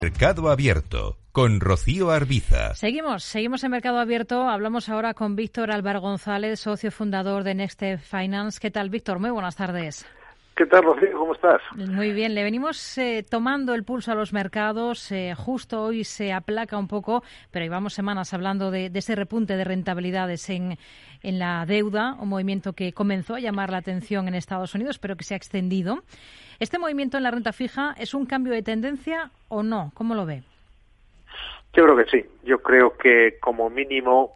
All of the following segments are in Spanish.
Mercado Abierto, con Rocío Arbiza. Seguimos en Mercado Abierto. Hablamos ahora con Víctor Álvaro González, socio fundador de Next Step Finance. ¿Qué tal, Víctor? Muy buenas tardes. ¿Qué tal, Rocío? ¿Cómo estás? Muy bien. Le venimos tomando el pulso a los mercados. Justo hoy se aplaca un poco, pero llevamos semanas hablando de ese repunte de rentabilidades en la deuda, un movimiento que comenzó a llamar la atención en Estados Unidos, pero que se ha extendido. ¿Este movimiento en la renta fija es un cambio de tendencia o no? ¿Cómo lo ve? Yo creo que sí. Yo creo que como mínimo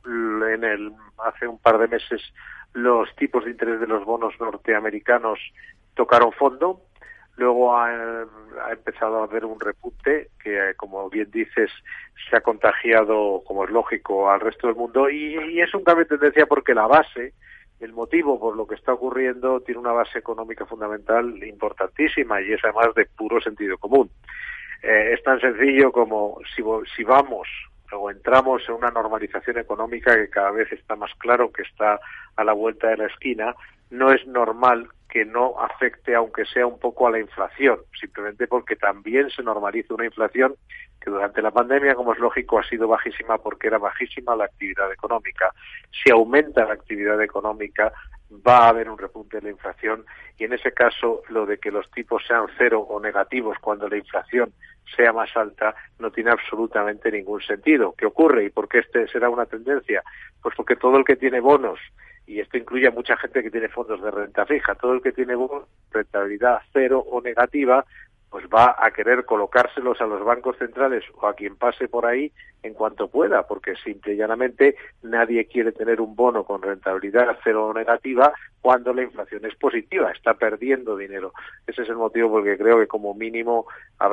hace un par de meses los tipos de interés de los bonos norteamericanos tocaron fondo. Luego ha empezado a haber un repunte que, como bien dices, se ha contagiado, como es lógico, al resto del mundo. Y es un cambio de tendencia porque la base, el motivo por lo que está ocurriendo, tiene una base económica fundamental importantísima y es además de puro sentido común. Es tan sencillo como si vamos o entramos en una normalización económica que cada vez está más claro que está a la vuelta de la esquina, no es normal que no afecte, aunque sea un poco, a la inflación, simplemente porque también se normaliza una inflación que durante la pandemia, como es lógico, ha sido bajísima porque era bajísima la actividad económica. Si aumenta la actividad económica, va a haber un repunte de la inflación y en ese caso lo de que los tipos sean cero o negativos cuando la inflación sea más alta no tiene absolutamente ningún sentido. ¿Qué ocurre y por qué será una tendencia? Pues porque todo el que tiene bonos, y esto incluye a mucha gente que tiene fondos de renta fija, todo el que tiene bonos, rentabilidad cero o negativa, pues va a querer colocárselos a los bancos centrales o a quien pase por ahí en cuanto pueda, porque simple y llanamente nadie quiere tener un bono con rentabilidad cero o negativa cuando la inflación es positiva, está perdiendo dinero. Ese es el motivo porque creo que como mínimo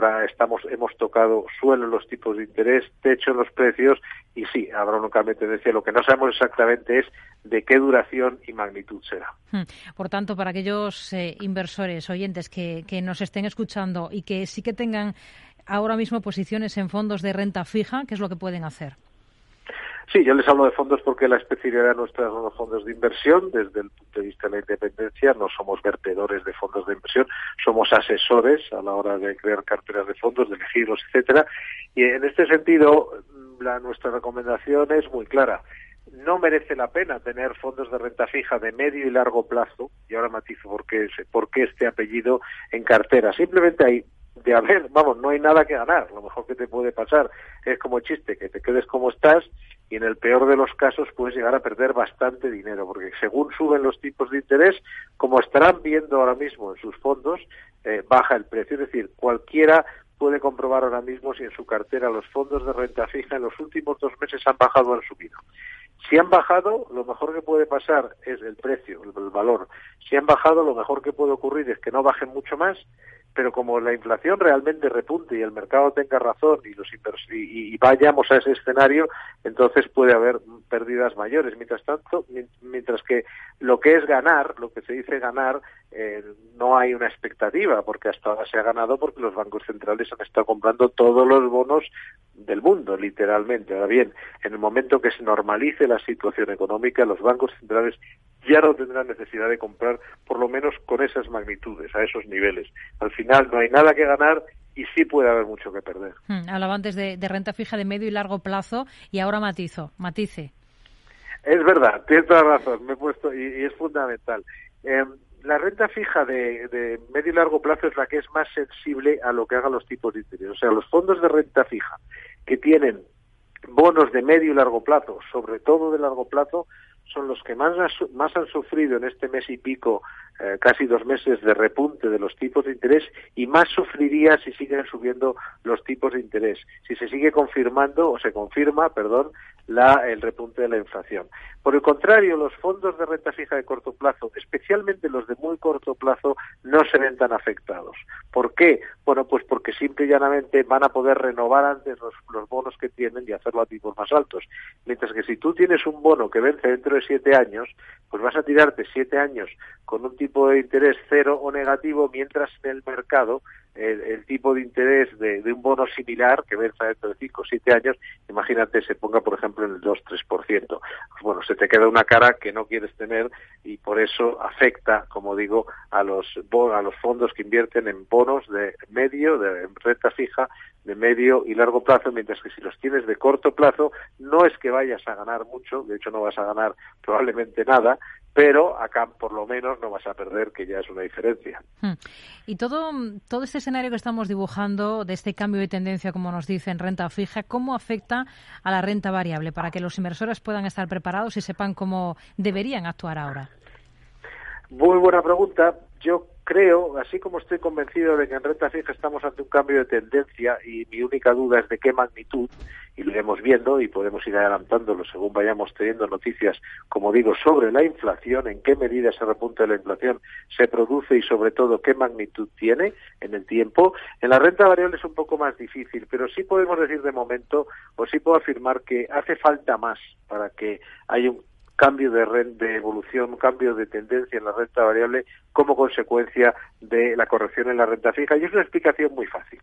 hemos tocado suelo en los tipos de interés, techo en los precios y sí, habrá un cambio de tendencia. Lo que no sabemos exactamente es de qué duración y magnitud será. Por tanto, para aquellos inversores, oyentes que nos estén escuchando y que sí que tengan ahora mismo posiciones en fondos de renta fija, ¿qué es lo que pueden hacer? Sí, yo les hablo de fondos porque la especialidad nuestra son los fondos de inversión. Desde el punto de vista de la independencia, no somos vertedores de fondos de inversión, somos asesores a la hora de crear carteras de fondos, de elegirlos, etcétera. Y en este sentido, nuestra recomendación es muy clara. No merece la pena tener fondos de renta fija de medio y largo plazo, y ahora matizo por qué este apellido en cartera. Simplemente no hay nada que ganar. Lo mejor que te puede pasar es como chiste, que te quedes como estás y en el peor de los casos puedes llegar a perder bastante dinero, porque según suben los tipos de interés, como estarán viendo ahora mismo en sus fondos, baja el precio. Es decir, cualquiera puede comprobar ahora mismo si en su cartera los fondos de renta fija en los últimos 2 meses han bajado o han subido. Si han bajado, lo mejor que puede pasar es el precio, el valor. Si han bajado, lo mejor que puede ocurrir es que no bajen mucho más, pero como la inflación realmente repunte y el mercado tenga razón y vayamos a ese escenario, entonces puede haber pérdidas mayores. Mientras que lo que es ganar, lo que se dice ganar, no hay una expectativa, porque hasta ahora se ha ganado porque los bancos centrales han estado comprando todos los bonos del mundo, literalmente. Ahora bien, en el momento que se normalice la situación económica, los bancos centrales ya no tendrán necesidad de comprar, por lo menos con esas magnitudes, a esos niveles. Al final no hay nada que ganar y sí puede haber mucho que perder. Hablaba antes de renta fija de medio y largo plazo y ahora matice. Es verdad, tienes toda la razón, me he puesto y es fundamental. La renta fija de medio y largo plazo es la que es más sensible a lo que hagan los tipos de interés. O sea, los fondos de renta fija que tienen bonos de medio y largo plazo, sobre todo de largo plazo, son los que más han sufrido en este mes y pico, casi 2 meses de repunte de los tipos de interés, y más sufriría si siguen subiendo los tipos de interés, si se sigue confirma el repunte de la inflación. Por el contrario, los fondos de renta fija de corto plazo, especialmente los de muy corto plazo, no se ven tan afectados. ¿Por qué? Bueno, pues porque simple y llanamente van a poder renovar antes los bonos que tienen y hacerlo a tipos más altos. Mientras que si tú tienes un bono que vence dentro de 7 años, pues vas a tirarte 7 años con un tipo de interés cero o negativo, mientras en el mercado el tipo de interés de un bono similar que venza dentro de 5 o 7 años, imagínate, se ponga, por ejemplo, en el 2-3%. Pues bueno, se te queda una cara que no quieres tener y por eso afecta, como digo, a los fondos que invierten en bonos de renta fija, de medio y largo plazo, mientras que si los tienes de corto plazo, no es que vayas a ganar mucho, de hecho no vas a ganar probablemente nada, pero acá por lo menos no vas a perder, que ya es una diferencia. Y todo este escenario que estamos dibujando, de este cambio de tendencia, como nos dicen, renta fija, ¿cómo afecta a la renta variable para que los inversores puedan estar preparados y sepan cómo deberían actuar ahora? Muy buena pregunta. Yo creo, así como estoy convencido de que en renta fija estamos ante un cambio de tendencia y mi única duda es de qué magnitud, y lo iremos viendo y podemos ir adelantándolo según vayamos teniendo noticias, como digo, sobre la inflación, en qué medida ese repunte de la inflación se produce y sobre todo qué magnitud tiene en el tiempo. En la renta variable es un poco más difícil, pero sí podemos decir de momento, o sí puedo afirmar que hace falta más para que haya un cambio de evolución, un cambio de tendencia en la renta variable como consecuencia de la corrección en la renta fija. Y es una explicación muy fácil.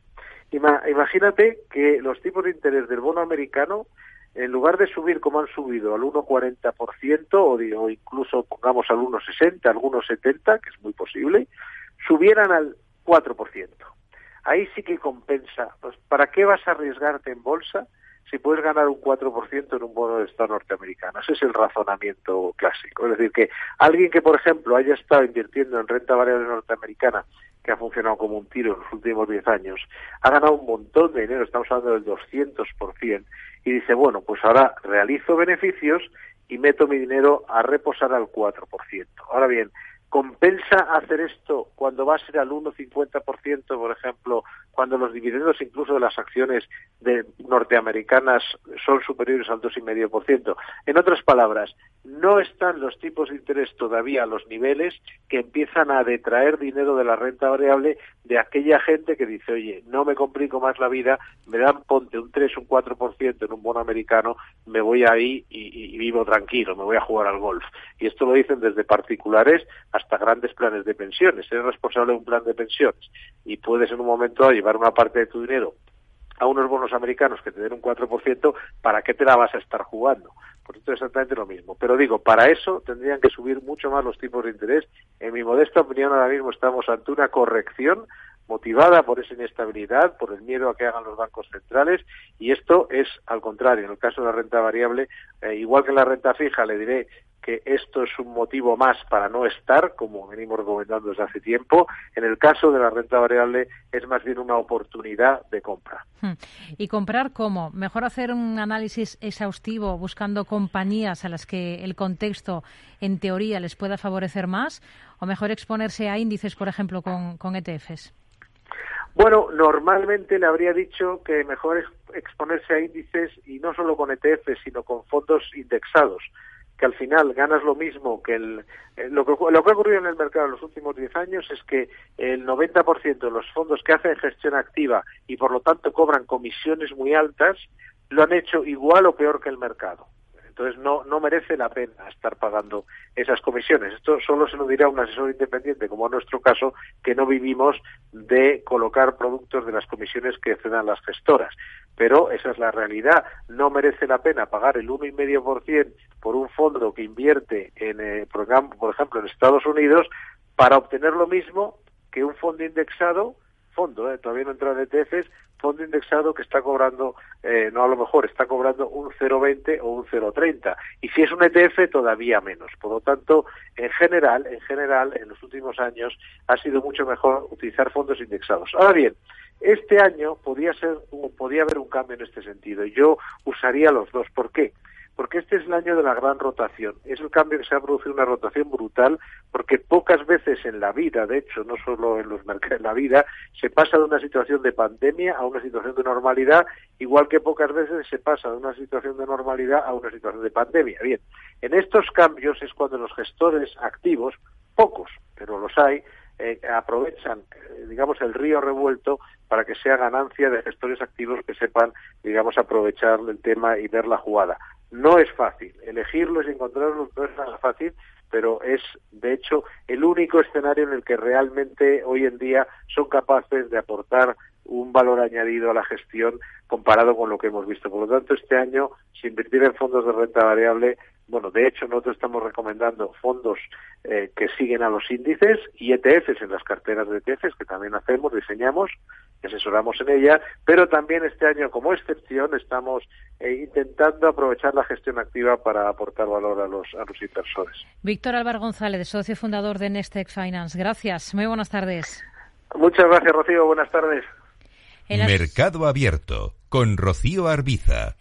Imagínate que los tipos de interés del bono americano, en lugar de subir como han subido al 1,40% o incluso pongamos al 1,60, al 1,70, que es muy posible, subieran al 4%. Ahí sí que compensa. Pues, ¿para qué vas a arriesgarte en bolsa si puedes ganar un 4% en un bono de Estado norteamericano? Ese es el razonamiento clásico. Es decir, que alguien que, por ejemplo, haya estado invirtiendo en renta variable norteamericana, que ha funcionado como un tiro en los últimos 10 años, ha ganado un montón de dinero, estamos hablando del 200%, y dice, bueno, pues ahora realizo beneficios y meto mi dinero a reposar al 4%. Ahora bien, ¿compensa hacer esto cuando va a ser al 1,50%, por ejemplo, cuando los dividendos incluso de las acciones norteamericanas son superiores al 2,5%? En otras palabras, no están los tipos de interés todavía a los niveles que empiezan a detraer dinero de la renta variable de aquella gente que dice, oye, no me complico más la vida, me dan, ponte un 3, un 4% en un bono americano, me voy ahí y vivo tranquilo, me voy a jugar al golf. Y esto lo dicen desde particulares hasta grandes planes de pensiones. Eres responsable de un plan de pensiones y puedes en un momento dado llevar una parte de tu dinero a unos bonos americanos que te den un 4%, ¿para qué te la vas a estar jugando? Pues esto es exactamente lo mismo. Pero digo, para eso tendrían que subir mucho más los tipos de interés. En mi modesta opinión, ahora mismo estamos ante una corrección motivada por esa inestabilidad, por el miedo a que hagan los bancos centrales, y esto es al contrario. En el caso de la renta variable, igual que en la renta fija, le diré que esto es un motivo más para no estar, como venimos recomendando desde hace tiempo. En el caso de la renta variable es más bien una oportunidad de compra. ¿Y comprar cómo? ¿Mejor hacer un análisis exhaustivo buscando compañías a las que el contexto, en teoría, les pueda favorecer más? ¿O mejor exponerse a índices, por ejemplo, con ETFs? Bueno, normalmente le habría dicho que mejor es exponerse a índices y no solo con ETFs, sino con fondos indexados, que al final ganas lo mismo que lo que ha ocurrido en el mercado en los últimos 10 años es que el 90% de los fondos que hacen gestión activa y por lo tanto cobran comisiones muy altas, lo han hecho igual o peor que el mercado. Entonces no merece la pena estar pagando esas comisiones. Esto solo se lo dirá un asesor independiente, como en nuestro caso, que no vivimos de colocar productos de las comisiones que cedan las gestoras. Pero esa es la realidad. No merece la pena pagar el 1,5% por un fondo que invierte por ejemplo, en Estados Unidos para obtener lo mismo que un fondo indexado, todavía no entra en ETFs, fondo indexado que está cobrando, no a lo mejor, está cobrando un 0,20 o un 0,30. Y si es un ETF, todavía menos. Por lo tanto, en general, en los últimos años ha sido mucho mejor utilizar fondos indexados. Ahora bien, este año podía haber un cambio en este sentido. Yo usaría los dos. ¿Por qué? Porque este es el año de la gran rotación. Es el cambio que se ha producido, una rotación brutal, porque pocas veces en la vida, de hecho, no solo en los mercados, en la vida, se pasa de una situación de pandemia a una situación de normalidad, igual que pocas veces se pasa de una situación de normalidad a una situación de pandemia. Bien, en estos cambios es cuando los gestores activos, pocos, pero los hay, aprovechan, digamos, el río revuelto para que sea ganancia de gestores activos que sepan, digamos, aprovechar el tema y ver la jugada. No es fácil, elegirlos y encontrarlos no es nada fácil, pero es de hecho, el único escenario en el que realmente hoy en día son capaces de aportar un valor añadido a la gestión comparado con lo que hemos visto. Por lo tanto, este año, si invertir en fondos de renta variable, bueno, de hecho, nosotros estamos recomendando fondos que siguen a los índices y ETFs en las carteras de ETFs, que también hacemos, diseñamos, asesoramos en ella, pero también este año, como excepción, estamos intentando aprovechar la gestión activa para aportar valor a los inversores. Víctor Álvaro González, socio fundador de Nestec Finance. Gracias. Muy buenas tardes. Muchas gracias, Rocío. Buenas tardes. Mercado Abierto con Rocío Arbiza.